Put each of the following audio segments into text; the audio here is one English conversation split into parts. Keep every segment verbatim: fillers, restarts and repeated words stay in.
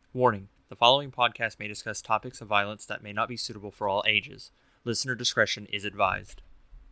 Warning: the following podcast may discuss topics of violence that may not be suitable for all ages. Listener discretion is advised.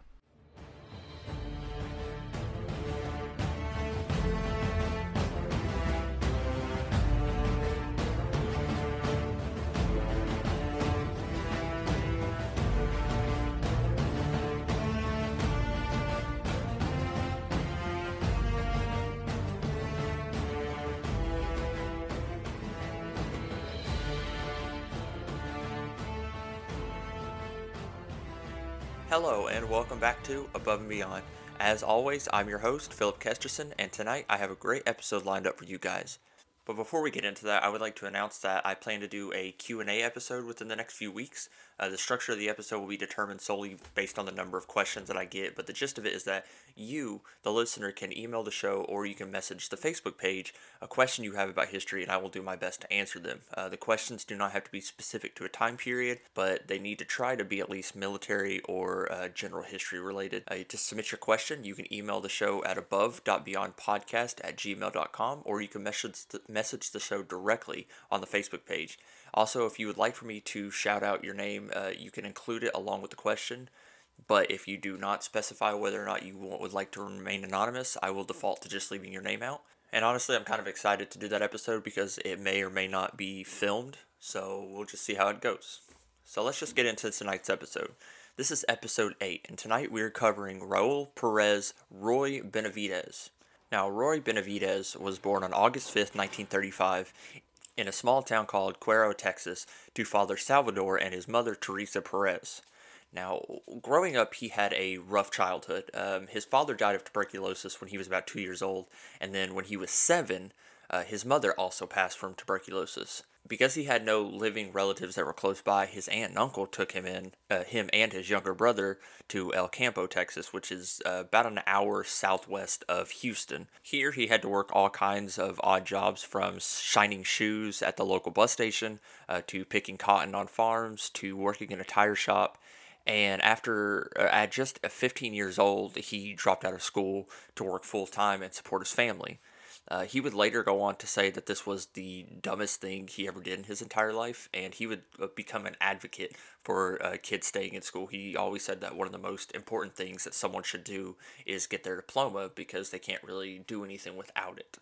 Hello, and welcome back to Above and Beyond. As always, I'm your host, Philip Kesterson, and tonight I have a great episode lined up for you guys. But before we get into that, I would like to announce that I plan to do a Q and A episode within the next few weeks. Uh, the structure of the episode will be determined solely based on the number of questions that I get, but the gist of it is that you, the listener, can email the show or you can message the Facebook page a question you have about history, and I will do my best to answer them. Uh, the questions do not have to be specific to a time period, but they need to try to be at least military or uh, general history related. Uh, to submit your question, you can email the show at above.beyondpodcast at gmail dot com, or you can message the, message the show directly on the Facebook page. Also, if you would like for me to shout out your name, uh, you can include it along with the question. But if you do not specify whether or not you would like to remain anonymous, I will default to just leaving your name out. And honestly, I'm kind of excited to do that episode because it may or may not be filmed, so we'll just see how it goes. So let's just get into tonight's episode. This is episode eight, and tonight we are covering Raul Perez Roy Benavidez. Now, Roy Benavidez was born on August fifth, nineteen thirty-five, in a small town called Cuero, Texas, to father Salvador and his mother Teresa Perez. Now, growing up, he had a rough childhood. Um, his father died of tuberculosis when he was about two years old, and then when he was seven, uh, his mother also passed from tuberculosis. Because he had no living relatives that were close by, his aunt and uncle took him in, uh, him and his younger brother, to El Campo, Texas, which is uh, about an hour southwest of Houston. Here, he had to work all kinds of odd jobs, from shining shoes at the local bus station, uh, to picking cotton on farms, to working in a tire shop. And after, uh, at just fifteen years old, he dropped out of school to work full time and support his family. Uh, he would later go on to say that this was the dumbest thing he ever did in his entire life, and he would uh, become an advocate for uh, kids staying in school. He always said that one of the most important things that someone should do is get their diploma because they can't really do anything without it.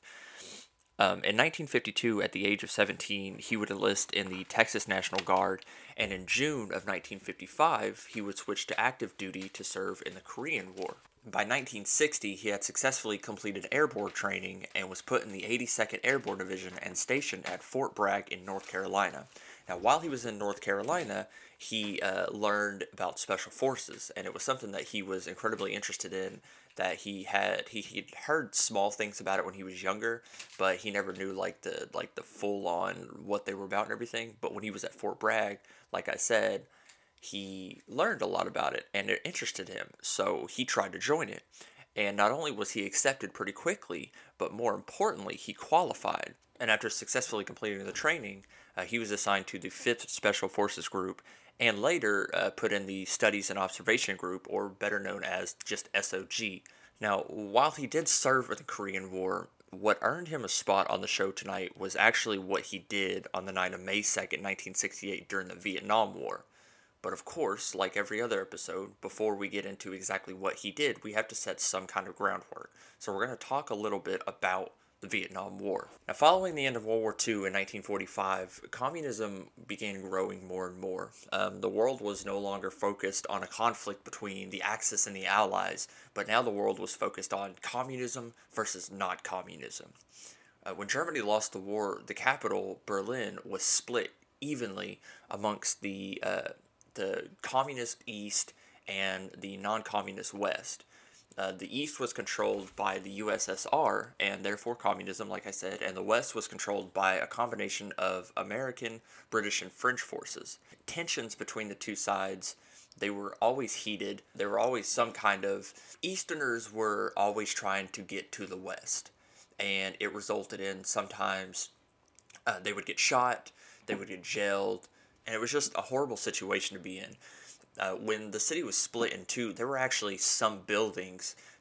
Um, in nineteen fifty-two, at the age of seventeen, he would enlist in the Texas National Guard, and in June of nineteen fifty-five, he would switch to active duty to serve in the Korean War. By nineteen sixty, he had successfully completed airborne training and was put in the eighty-second Airborne Division and stationed at Fort Bragg in North Carolina. Now, while he was in North Carolina, he uh, learned about special forces, and it was something that he was incredibly interested in. That he had he he'd heard small things about it when he was younger, but he never knew like the like the full on what they were about and everything. But when he was at Fort Bragg, like I said, he learned a lot about it and it interested him, so he tried to join it. And not only was he accepted pretty quickly, but more importantly, he qualified. And after successfully completing the training, uh, he was assigned to the fifth Special Forces Group, and later uh, put in the Studies and Observation Group, or better known as just S O G. Now, while he did serve in the Korean War, what earned him a spot on the show tonight was actually what he did on the night of May second, nineteen sixty-eight, during the Vietnam War. But of course, like every other episode, before we get into exactly what he did, we have to set some kind of groundwork. So we're going to talk a little bit about the Vietnam War. Now, following the end of World War Two in nineteen forty-five, communism began growing more and more. Um, the world was no longer focused on a conflict between the Axis and the Allies, but now the world was focused on communism versus not communism. Uh, when Germany lost the war, the capital, Berlin, was split evenly amongst the uh, the communist East and the non-communist West. Uh, the East was controlled by the U S S R, and therefore communism, like I said, and the West was controlled by a combination of American, British, and French forces. Tensions between the two sides, they were always heated. There were always some kind of... Easterners were always trying to get to the West, and it resulted in sometimes uh, they would get shot, they would get jailed, and it was just a horrible situation to be in. Uh, when the city was split in two, there were actually some buildings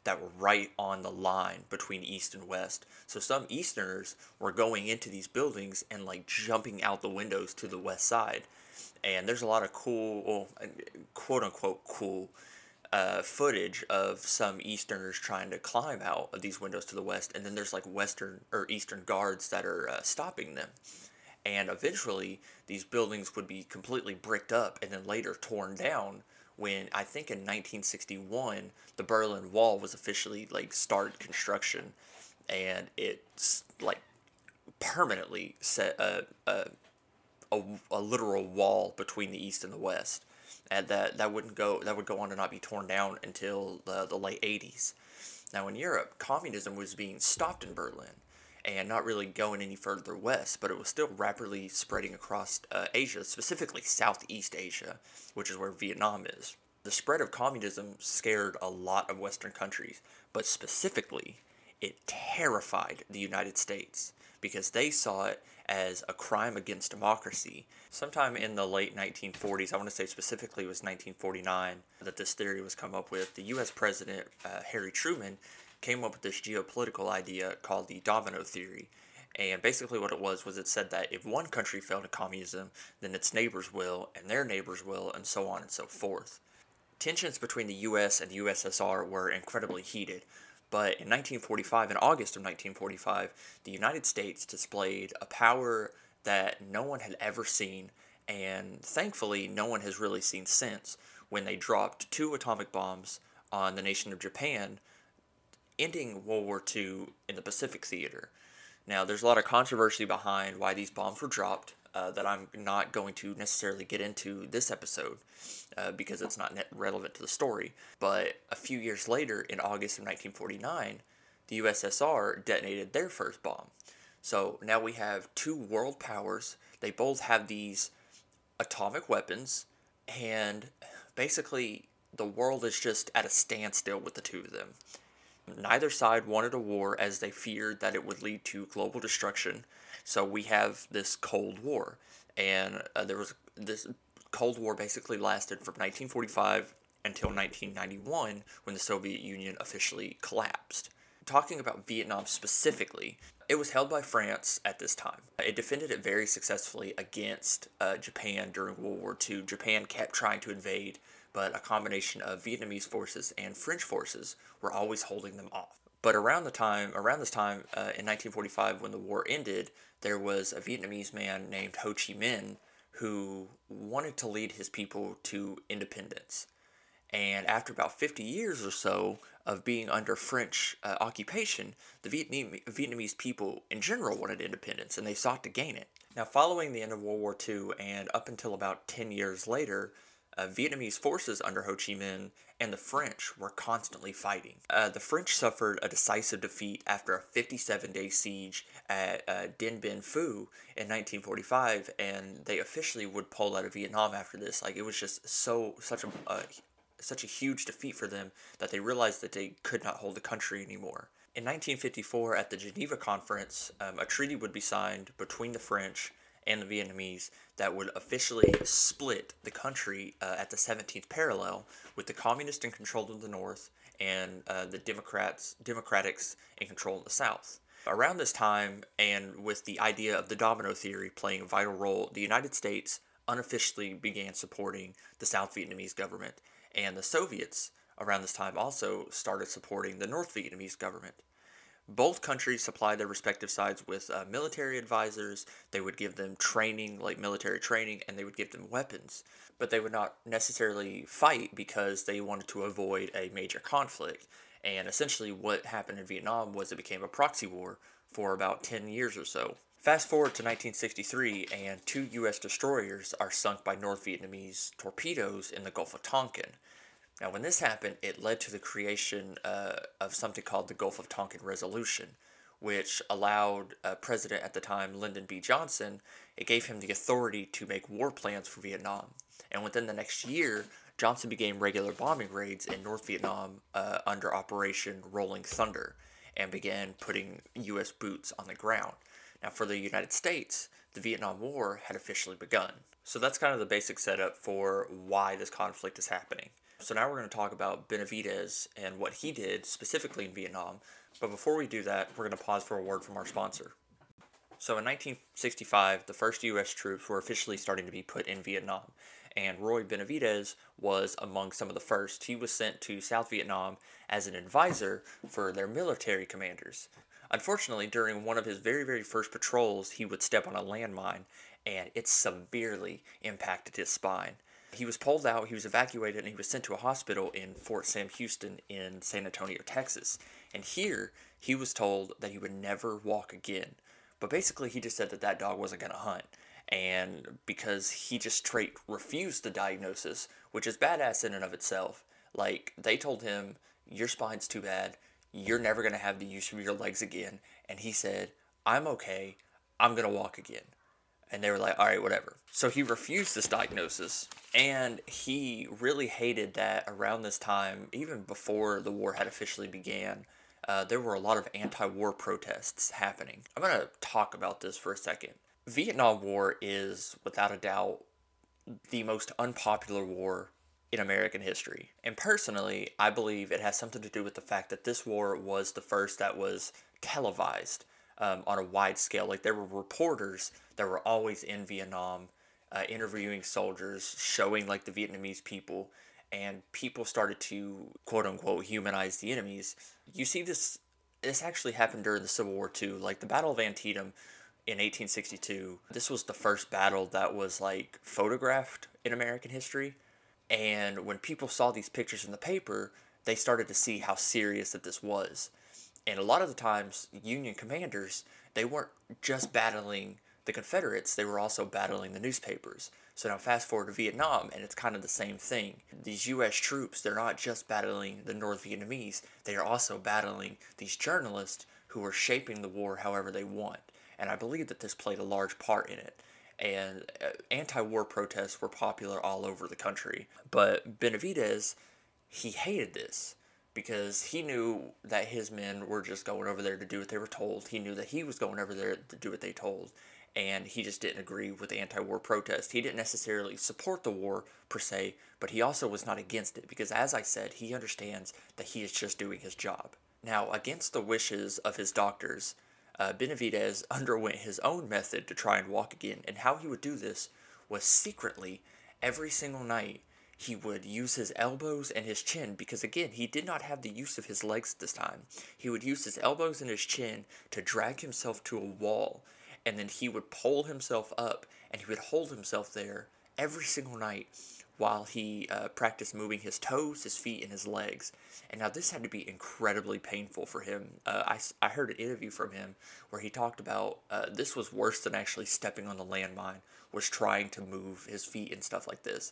that were right on the line between East and West. So some Easterners were going into these buildings and like jumping out the windows to the west side. And there's a lot of cool, well, quote unquote cool, uh, footage of some Easterners trying to climb out of these windows to the west, and then there's like Western or Eastern guards that are uh, stopping them. And eventually, these buildings would be completely bricked up and then later torn down when I think in nineteen sixty-one the Berlin Wall was officially like started construction, and it's like permanently set a, a a, a literal wall between the East and the West, and that that wouldn't go that would go on to not be torn down until the, the late eighties. Now in Europe, communism was being stopped in Berlin and not really going any further west, but it was still rapidly spreading across uh, Asia, specifically Southeast Asia, which is where Vietnam is. The spread of communism scared a lot of Western countries, but specifically, it terrified the United States because they saw it as a crime against democracy. Sometime in the late nineteen forties, I want to say specifically it was nineteen forty-nine, that this theory was come up with. The U S President, uh, Harry Truman, came up with this geopolitical idea called the domino theory. And basically what it was, was it said that if one country fell to communism, then its neighbors will, and their neighbors will, and so on and so forth. Tensions between the U S and the U S S R were incredibly heated, but in nineteen forty-five, in August of nineteen forty-five, the United States displayed a power that no one had ever seen, and thankfully no one has really seen since, when they dropped two atomic bombs on the nation of Japan, ending World War Two in the Pacific theater. Now, there's a lot of controversy behind why these bombs were dropped, uh, that I'm not going to necessarily get into this episode, uh, because it's not net relevant to the story. But a few years later, in August of nineteen forty-nine, the U S S R detonated their first bomb. So now we have two world powers. They both have these atomic weapons, and basically the world is just at a standstill with the two of them. Neither side wanted a war, as they feared that it would lead to global destruction. So we have this Cold War, and uh, there was this Cold War basically lasted from nineteen forty-five until nineteen ninety-one, when the Soviet Union officially collapsed. Talking about Vietnam specifically, it was held by France at this time. It defended it very successfully against uh, Japan during World War Two. Japan kept trying to invade, but a combination of Vietnamese forces and French forces were always holding them off. But around the time, around this time, uh, in nineteen forty-five, when the war ended, there was a Vietnamese man named Ho Chi Minh who wanted to lead his people to independence. And after about fifty years or so of being under French uh, occupation, the Vietnam- Vietnamese people in general wanted independence, and they sought to gain it. Now, following the end of World War Two and up until about ten years later, Uh, Vietnamese forces under Ho Chi Minh and the French were constantly fighting. Uh, the French suffered a decisive defeat after a fifty-seven day siege at uh, Dien Bien Phu in nineteen forty-five, and they officially would pull out of Vietnam after this. Like, it was just so such a uh, such a huge defeat for them that they realized that they could not hold the country anymore. In nineteen fifty-four, at the Geneva Conference, um, a treaty would be signed between the French and the Vietnamese that would officially split the country uh, at the seventeenth parallel, with the communists in control of the north and uh, the Democrats, Democrats in control of the south. Around this time, and with the idea of the domino theory playing a vital role, the United States unofficially began supporting the South Vietnamese government, and the Soviets around this time also started supporting the North Vietnamese government. Both countries supplied their respective sides with uh, military advisors. They would give them training, like military training, and they would give them weapons. But they would not necessarily fight because they wanted to avoid a major conflict. And essentially what happened in Vietnam was it became a proxy war for about ten years or so. Fast forward to nineteen sixty-three, and two U S destroyers are sunk by North Vietnamese torpedoes in the Gulf of Tonkin. Now, when this happened, it led to the creation uh, of something called the Gulf of Tonkin Resolution, which allowed uh, President at the time, Lyndon B. Johnson, it gave him the authority to make war plans for Vietnam. And within the next year, Johnson began regular bombing raids in North Vietnam uh, under Operation Rolling Thunder, and began putting U S boots on the ground. Now, for the United States, the Vietnam War had officially begun. So that's kind of the basic setup for why this conflict is happening. So now we're going to talk about Benavidez and what he did specifically in Vietnam. But before we do that, we're going to pause for a word from our sponsor. So in nineteen sixty-five, the first U S troops were officially starting to be put in Vietnam, and Roy Benavidez was among some of the first. He was sent to South Vietnam as an advisor for their military commanders. Unfortunately, during one of his very, very first patrols, he would step on a landmine, and it severely impacted his spine. He was pulled out, he was evacuated, and he was sent to a hospital in Fort Sam Houston in San Antonio, Texas. And here, he was told that he would never walk again. But basically, he just said that that dog wasn't going to hunt. And because he just straight refused the diagnosis, which is badass in and of itself. Like, they told him, your spine's too bad. You're never going to have the use of your legs again. And he said, I'm okay. I'm going to walk again. And they were like, all right, whatever. So he refused this diagnosis. And he really hated that around this time, even before the war had officially began, uh, there were a lot of anti-war protests happening. I'm going to talk about this for a second. Vietnam War is, without a doubt, the most unpopular war in American history. And personally, I believe it has something to do with the fact that this war was the first that was televised um, on a wide scale. Like, there were reporters that were always in Vietnam, uh, interviewing soldiers, showing like the Vietnamese people, and people started to quote unquote humanize the enemies. You see this this actually happened during the Civil War too. Like the Battle of Antietam in eighteen sixty-two. This was the first battle that was like photographed in American history. And when people saw these pictures in the paper, they started to see how serious that this was. And a lot of the times, Union commanders, they weren't just battling the Confederates, they were also battling the newspapers. So now fast forward to Vietnam, and it's kind of the same thing. These U S troops, they're not just battling the North Vietnamese, they are also battling these journalists who are shaping the war however they want. And I believe that this played a large part in it. And uh, anti-war protests were popular all over the country. But Benavidez, he hated this because he knew that his men were just going over there to do what they were told. He knew that he was going over there to do what they told. And he just didn't agree with the anti-war protest. He didn't necessarily support the war per se, but he also was not against it because, as I said, he understands that he is just doing his job. Now, against the wishes of his doctors, uh, Benavidez underwent his own method to try and walk again, and how he would do this was secretly, every single night, he would use his elbows and his chin, because again, he did not have the use of his legs this time. He would use his elbows and his chin to drag himself to a wall, and then he would pull himself up, and he would hold himself there every single night while he uh, practiced moving his toes, his feet, and his legs. And now this had to be incredibly painful for him. Uh, I, I heard an interview from him where he talked about uh, this was worse than actually stepping on the landmine, was trying to move his feet and stuff like this.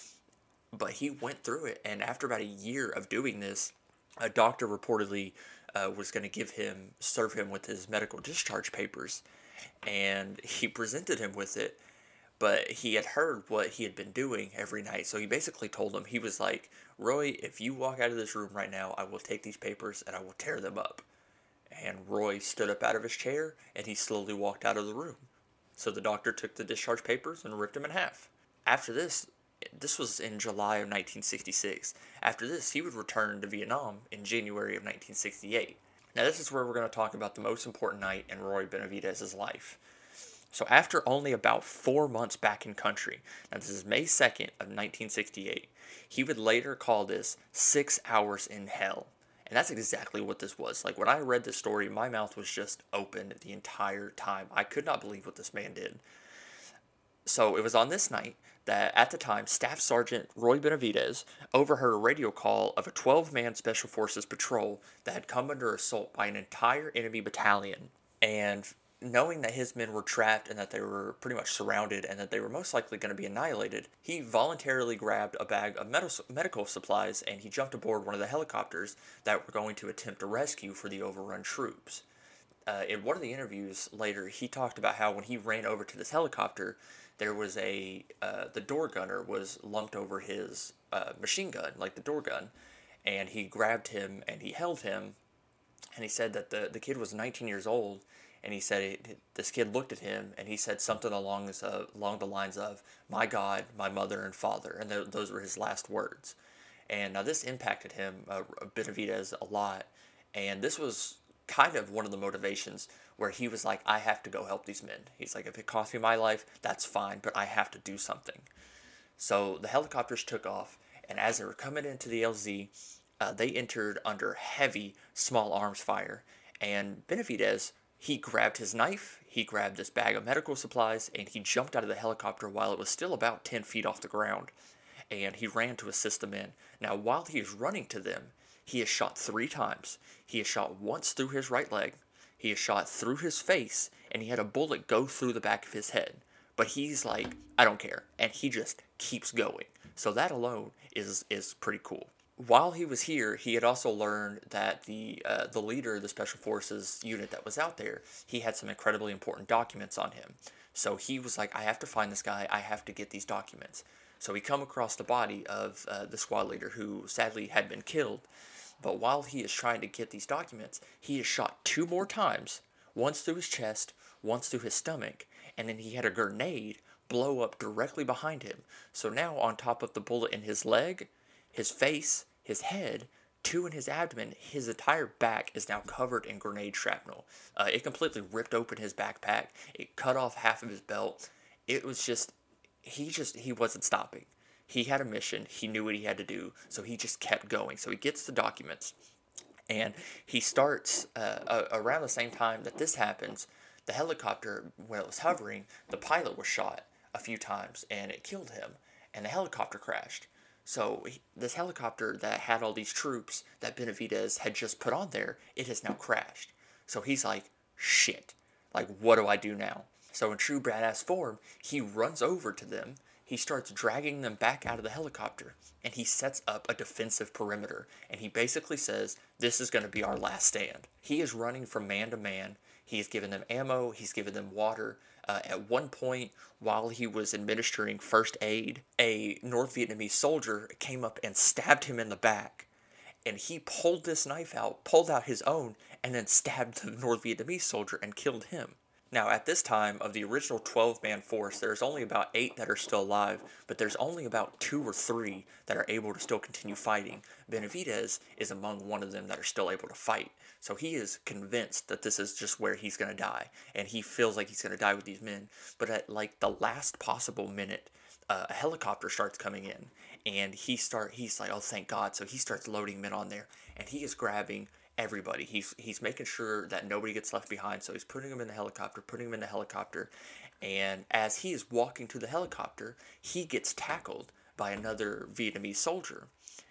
But he went through it, and after about a year of doing this, a doctor reportedly uh, was going to give him, serve him with his medical discharge papers, and he presented him with it, but he had heard what he had been doing every night, so he basically told him, he was like, Roy, if you walk out of this room right now, I will take these papers and I will tear them up. And Roy stood up out of his chair, and he slowly walked out of the room. So the doctor took the discharge papers and ripped them in half. After this, this was in July of nineteen sixty-six. After this, he would return to Vietnam in January of nineteen sixty-eight. Now this is where we're going to talk about the most important night in Roy Benavidez's life. So after only about four months back in country, now this is May second of nineteen sixty-eight, he would later call this six hours in hell. And that's exactly what this was. Like, when I read this story, my mouth was just open the entire time. I could not believe what this man did. So it was on this night that, at the time, Staff Sergeant Roy Benavidez overheard a radio call of a twelve-man Special Forces patrol that had come under assault by an entire enemy battalion. And knowing that his men were trapped and that they were pretty much surrounded and that they were most likely going to be annihilated, he voluntarily grabbed a bag of med- medical supplies and he jumped aboard one of the helicopters that were going to attempt a rescue for the overrun troops. Uh, in one of the interviews later, he talked about how when he ran over to this helicopter, there was a, uh, the door gunner was lumped over his uh, machine gun, like the door gun, and he grabbed him and he held him, and he said that the, the kid was nineteen years old, and he said it, this kid looked at him and he said something along uh, along the lines of, "My God, my mother and father," and th- those were his last words. And now this impacted him, uh, Benavidez, a lot. And this was kind of one of the motivations where he was like, I have to go help these men. He's like, if it costs me my life, that's fine, but I have to do something. So the helicopters took off, and as they were coming into the L Z, uh, they entered under heavy small arms fire. And Benavidez, he grabbed his knife, he grabbed this bag of medical supplies, and he jumped out of the helicopter while it was still about ten feet off the ground. And he ran to assist the men. Now, while he is running to them, he is shot three times. He is shot once through his right leg, he is shot through his face, and he had a bullet go through the back of his head. But he's like, I don't care, and he just keeps going. So that alone is is pretty cool. While he was here, he had also learned that the uh, the leader of the Special Forces unit that was out there, he had some incredibly important documents on him. So he was like, I have to find this guy, I have to get these documents. So he come across the body of uh, the squad leader who sadly had been killed. But while he is trying to get these documents, he is shot two more times, once through his chest, once through his stomach, and then he had a grenade blow up directly behind him. So now on top of the bullet in his leg, his face, his head, two in his abdomen, his entire back is now covered in grenade shrapnel. Uh, it completely ripped open his backpack. It cut off half of his belt. It was just, he just, he wasn't stopping. He had a mission. He knew what he had to do. So he just kept going. So he gets the documents. And he starts, uh, uh, around the same time that this happens, the helicopter, when it was hovering, the pilot was shot a few times and it killed him. And the helicopter crashed. So he, this helicopter that had all these troops that Benavidez had just put on there, it has now crashed. So he's like, shit, like what do I do now? So in true badass form, he runs over to them, he starts dragging them back out of the helicopter, and he sets up a defensive perimeter, and he basically says, this is going to be our last stand. He is running from man to man, he has given them ammo, he's given them water. Uh, at one point, while he was administering first aid, a North Vietnamese soldier came up and stabbed him in the back. And he pulled this knife out, pulled out his own, and then stabbed the North Vietnamese soldier and killed him. Now, at this time, of the original twelve-man force, there's only about eight that are still alive, but there's only about two or three that are able to still continue fighting. Benavidez is among one of them that are still able to fight. So he is convinced that this is just where he's going to die, and he feels like he's going to die with these men. But at, like, the last possible minute, uh, a helicopter starts coming in, and he start he's like, oh, thank God. So he starts loading men on there, and he is grabbing everybody. He's he's making sure that nobody gets left behind. So he's putting them in the helicopter, putting them in the helicopter. And as he is walking to the helicopter, he gets tackled by another Vietnamese soldier.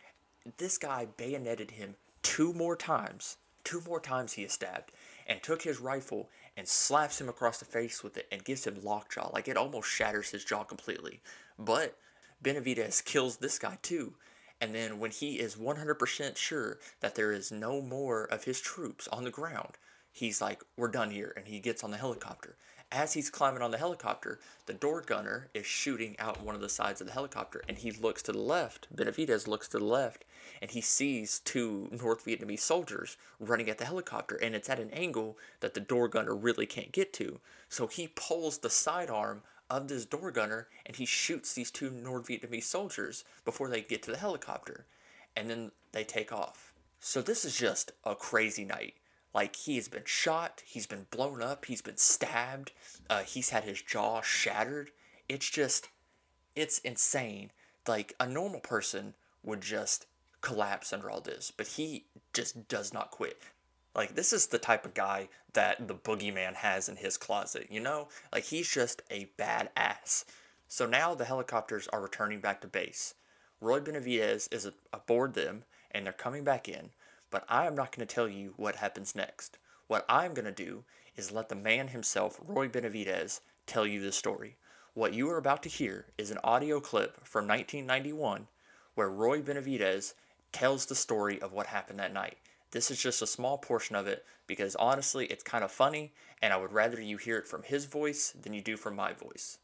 This guy bayoneted him two more times. Two more times he is stabbed. And took his rifle and slaps him across the face with it and gives him lockjaw. Like it almost shatters his jaw completely. But Benavidez kills this guy too. And then when he is one hundred percent sure that there is no more of his troops on the ground, he's like, we're done here, and he gets on the helicopter. As he's climbing on the helicopter, the door gunner is shooting out one of the sides of the helicopter, and he looks to the left. Benavidez looks to the left, and he sees two North Vietnamese soldiers running at the helicopter, and it's at an angle that the door gunner really can't get to. So he pulls the sidearm of this door gunner, and he shoots these two North Vietnamese soldiers before they get to the helicopter, and then they take off. So this is just a crazy night. Like, he has been shot, he's been blown up, he's been stabbed, uh, he's had his jaw shattered. It's just, it's insane. Like, a normal person would just collapse under all this, but he just does not quit. Like, this is the type of guy that the boogeyman has in his closet, you know? Like, he's just a badass. So now the helicopters are returning back to base. Roy Benavidez is aboard them, and they're coming back in, but I am not going to tell you what happens next. What I'm going to do is let the man himself, Roy Benavidez, tell you the story. What you are about to hear is an audio clip from nineteen ninety-one where Roy Benavidez tells the story of what happened that night. This is just a small portion of it because honestly it's kind of funny, and I would rather you hear it from his voice than you do from my voice.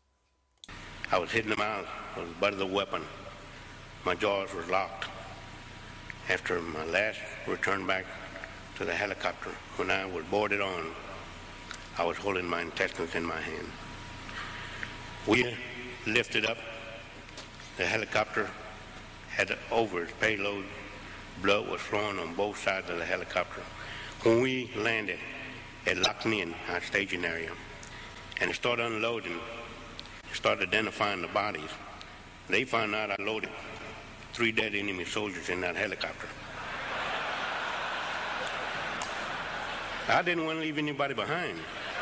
I was hitting him out with the butt of the weapon. My jaws were locked. After my last return back to the helicopter, when I was boarded on, I was holding my intestines in my hand. We lifted up. The helicopter had over its payload. Blood was flowing on both sides of the helicopter. When we landed at Lac Ninh, our staging area, and started unloading, started identifying the bodies, they found out I loaded three dead enemy soldiers in that helicopter. I didn't want to leave anybody behind.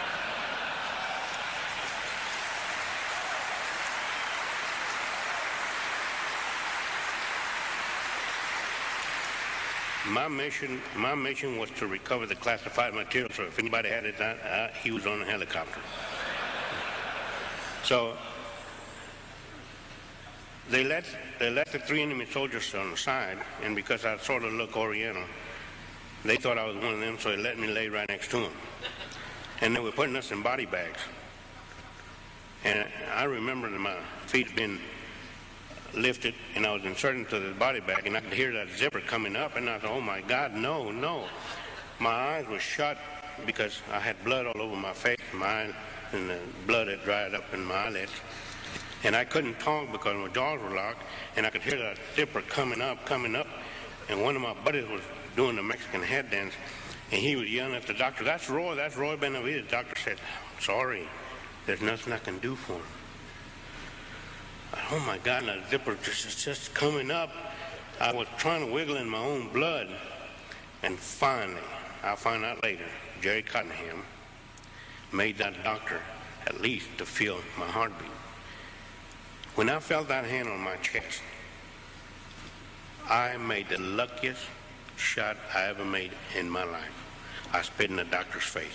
My mission, my mission was to recover the classified material, so if anybody had it, I, I, he was on a helicopter. So they let, they let the three enemy soldiers on the side, and because I sort of look Oriental, they thought I was one of them, so they let me lay right next to them. And they were putting us in body bags. And I remember that my feet being lifted, and I was inserted into the body bag, and I could hear that zipper coming up, and I thought, oh my God, no, no. My eyes were shut because I had blood all over my face, my eyes, and the blood had dried up in my eyelids. And I couldn't talk because my jaws were locked, and I could hear that zipper coming up, coming up, and one of my buddies was doing the Mexican head dance, and he was yelling at the doctor, that's Roy, that's Roy Benavidez. The doctor said, sorry, there's nothing I can do for him. Oh my God, that zipper just, just coming up. I was trying to wiggle in my own blood. And finally, I'll find out later, Jerry Cottenham made that doctor at least to feel my heartbeat. When I felt that hand on my chest, I made the luckiest shot I ever made in my life. I spit in the doctor's face.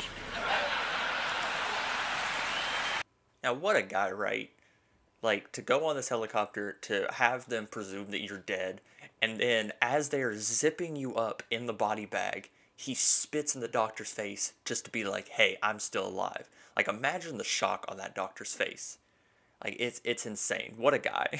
Now, what a guy, right? Like, to go on this helicopter, to have them presume that you're dead, and then as they're zipping you up in the body bag, he spits in the doctor's face just to be like, hey, I'm still alive. Like, imagine the shock on that doctor's face. Like, it's it's insane. What a guy.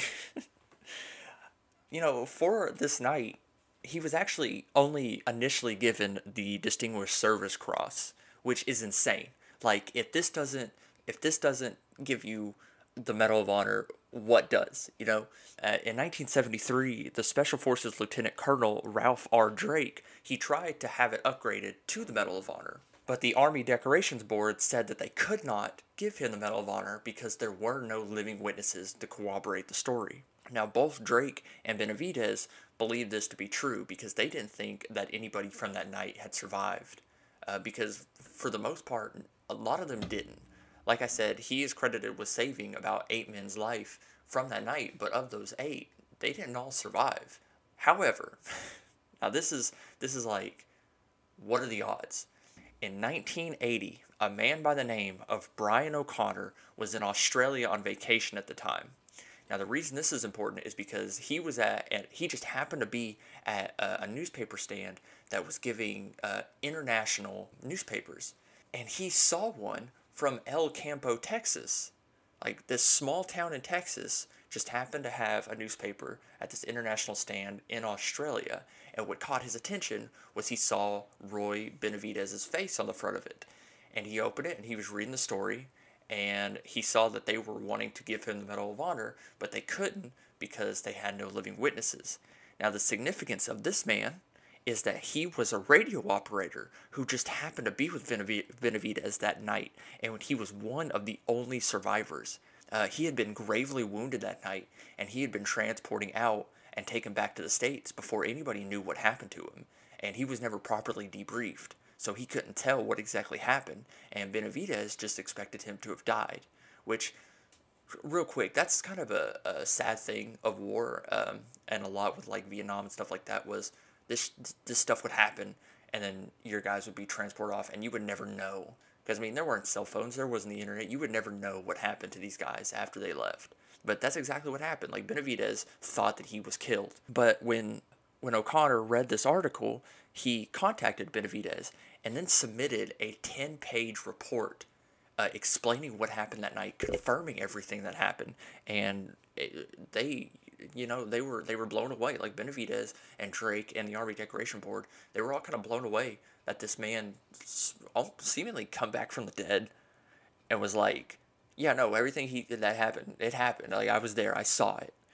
You know, for this night, he was actually only initially given the Distinguished Service Cross, which is insane. Like, if this doesn't, if this doesn't give you the Medal of Honor, what does? You know, uh, in nineteen seventy-three, the Special Forces Lieutenant Colonel Ralph R. Drake, he tried to have it upgraded to the Medal of Honor. But the Army Decorations Board said that they could not give him the Medal of Honor because there were no living witnesses to corroborate the story. Now, both Drake and Benavidez believed this to be true because they didn't think that anybody from that night had survived. Uh, because, for the most part, a lot of them didn't. Like I said, he is credited with saving about eight men's life from that night, but of those eight, they didn't all survive. However, now this is this is like, what are the odds? In nineteen eighty, a man by the name of Brian O'Connor was in Australia on vacation at the time. Now, the reason this is important is because he was at, at he just happened to be at a, a newspaper stand that was giving uh, international newspapers, and he saw one from El Campo, Texas. Like, this small town in Texas just happened to have a newspaper at this international stand in Australia, and what caught his attention was he saw Roy Benavidez's face on the front of it. And he opened it, and he was reading the story, and he saw that they were wanting to give him the Medal of Honor, but they couldn't because they had no living witnesses. Now, the significance of this man is that he was a radio operator who just happened to be with Benavidez that night, and he was one of the only survivors. Uh, he had been gravely wounded that night, and he had been transporting out and taken back to the States before anybody knew what happened to him, and he was never properly debriefed, so he couldn't tell what exactly happened, and Benavidez just expected him to have died, which, real quick, that's kind of a, a sad thing of war, um, and a lot with like Vietnam and stuff like that was this this stuff would happen, and then your guys would be transported off, and you would never know. Because, I mean, there weren't cell phones, there wasn't the internet, you would never know what happened to these guys after they left. But that's exactly what happened. Like, Benavidez thought that he was killed. But when when O'Connor read this article, he contacted Benavidez and then submitted a ten-page report uh, explaining what happened that night, confirming everything that happened. And it, they... You know, they were they were blown away. Like, Benavidez and Drake and the Army Decoration Board, they were all kind of blown away that this man seemingly come back from the dead and was like, yeah, no, everything he that happened, it happened. Like, I was there, I saw it.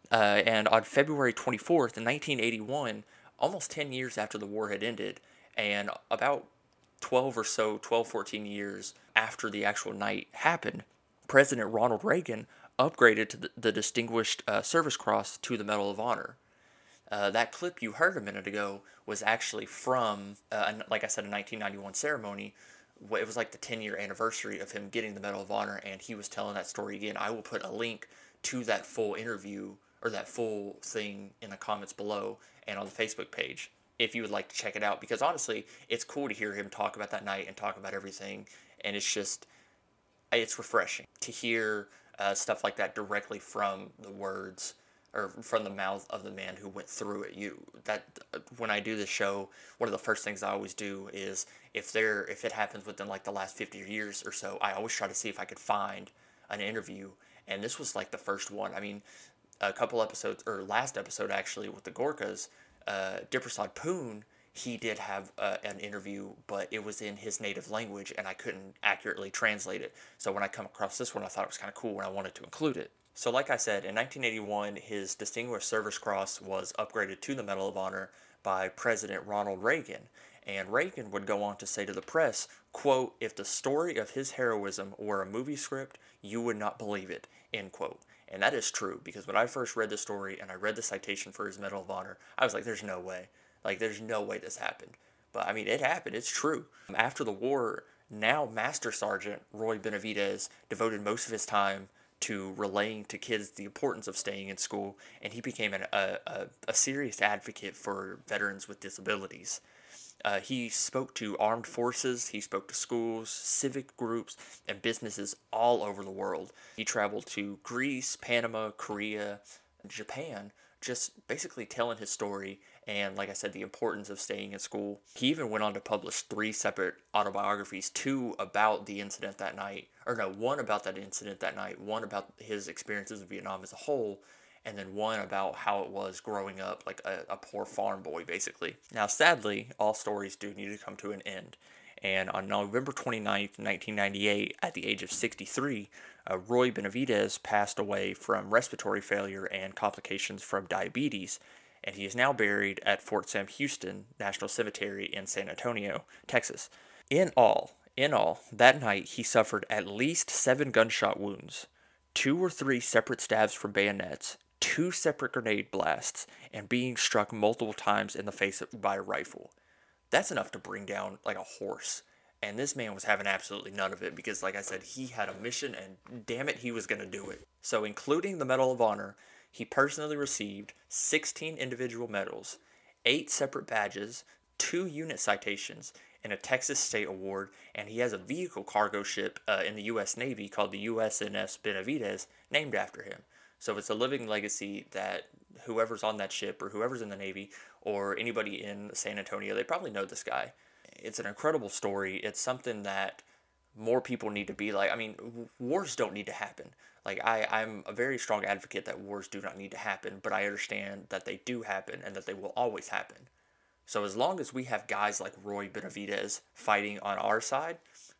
Uh, and on February twenty-fourth, in nineteen eighty-one, almost ten years after the war had ended, and about twelve or so, twelve, fourteen years after the actual night happened, President Ronald Reagan upgraded to the, the Distinguished uh, Service Cross to the Medal of Honor. Uh, that clip you heard a minute ago was actually from, uh, like I said, a nineteen ninety-one ceremony. It was like the ten-year anniversary of him getting the Medal of Honor, and he was telling that story again. I will put a link to that full interview, or that full thing, in the comments below and on the Facebook page, if you would like to check it out. Because honestly, it's cool to hear him talk about that night and talk about everything, and it's just, it's refreshing to hear uh, stuff like that directly from the words, or from the mouth of the man who went through it. You that when I do this show, one of the first things I always do is, if there if it happens within like the last fifty years or so, I always try to see if I could find an interview, and this was like the first one. I mean, a couple episodes, or last episode actually, with the Gorkhas, uh, Diprasad Poon, he did have uh, an interview, but it was in his native language, and I couldn't accurately translate it. So when I come across this one, I thought it was kind of cool, and I wanted to include it. So like I said, in nineteen eighty-one, his Distinguished Service Cross was upgraded to the Medal of Honor by President Ronald Reagan. And Reagan would go on to say to the press, quote, "If the story of his heroism were a movie script, you would not believe it," end quote. And that is true, because when I first read the story and I read the citation for his Medal of Honor, I was like, there's no way. Like, there's no way this happened. But, I mean, it happened. It's true. After the war, now Master Sergeant Roy Benavidez devoted most of his time to relaying to kids the importance of staying in school, and he became an, a, a, a serious advocate for veterans with disabilities. Uh, he spoke to armed forces, he spoke to schools, civic groups, and businesses all over the world. He traveled to Greece, Panama, Korea, Japan, just basically telling his story and, like I said, the importance of staying in school. He even went on to publish three separate autobiographies, two about the incident that night, or no, one about that incident that night, one about his experiences in Vietnam as a whole, and then one about how it was growing up like a, a poor farm boy, basically. Now, sadly, all stories do need to come to an end. And on November twenty-ninth, nineteen ninety-eight, at the age of sixty-three, uh, Roy Benavidez passed away from respiratory failure and complications from diabetes, and he is now buried at Fort Sam Houston National Cemetery in San Antonio, Texas. In all, in all, that night he suffered at least seven gunshot wounds, two or three separate stabs from bayonets, two separate grenade blasts, and being struck multiple times in the face by a rifle. That's enough to bring down like a horse. And this man was having absolutely none of it, because, like I said, he had a mission, and damn it, he was going to do it. So, including the Medal of Honor, he personally received sixteen individual medals, eight separate badges, two unit citations, and a Texas State Award, and he has a vehicle cargo ship uh, in the U S Navy called the U S N S Benavidez, named after him. So it's a living legacy that whoever's on that ship, or whoever's in the Navy, or anybody in San Antonio, they probably know this guy. It's an incredible story. It's something that more people need to be like. I mean, wars don't need to happen. Like, I, I'm a very strong advocate that wars do not need to happen, but I understand that they do happen and that they will always happen. So as long as we have guys like Roy Benavidez fighting on our side,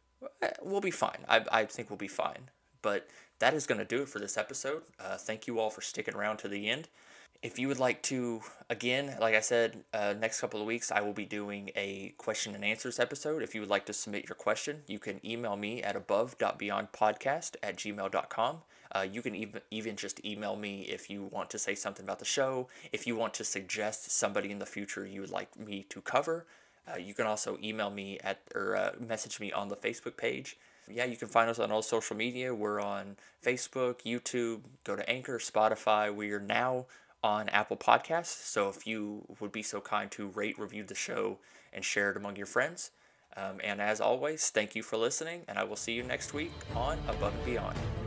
we'll be fine. I, I think we'll be fine. But that is going to do it for this episode. Uh, thank you all for sticking around to the end. If you would like to, again, like I said, uh, next couple of weeks I will be doing a question and answers episode. If you would like to submit your question, you can email me at above dot beyond podcast at gmail dot com. Uh, you can even, even just email me if you want to say something about the show, if you want to suggest somebody in the future you would like me to cover. Uh, you can also email me at, or uh, message me on the Facebook page. Yeah, you can find us on all social media. We're on Facebook, YouTube, go to Anchor, Spotify. We are now on Apple Podcasts, so if you would be so kind to rate, review the show, and share it among your friends. Um, and as always, thank you for listening, and I will see you next week on Above and Beyond.